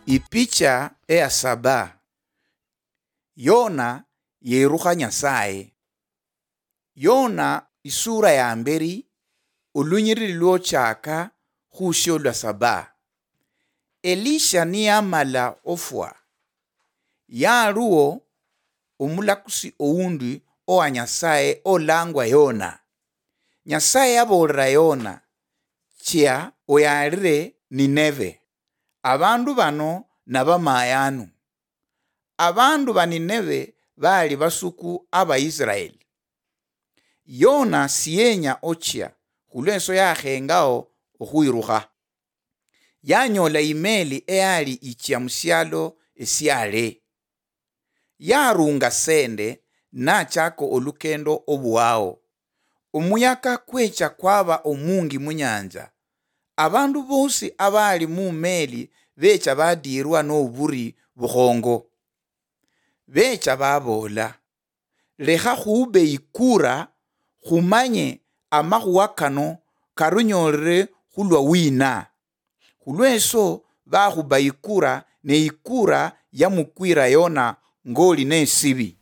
Ipicha ya 7. Yona yeruka Nyasaye. Yona isura ya mberi ulunyiri lwochaka khusho lwa 7. Elisha ni amala ofwa. Yaruo omulakusi oundi owa Nyasaye olangwa Yona. Nyasaye abolera Yona chia oyalire Nineve. Abandu bano nabamayanu. Abandu ba Nineve bali basuku aba Israeli. Yona siyenya ochia khulweso yakhengao okhuiruha. Yanyola imeli eyali ichia musialo esiale. Yarunga sende nachako olukendo obuwao. Omuyaka kwecha kwaba omungi munyanja. Abandu bosi abali mu meli becha badirwa n'oburi bukhongo. Becha babola, lekha khube ikura khumanye amakhuwa kano karunyorere khulwa wina. Khulweso bakhuba ikura ne ikura yamukwira Yona ngoli nesibi.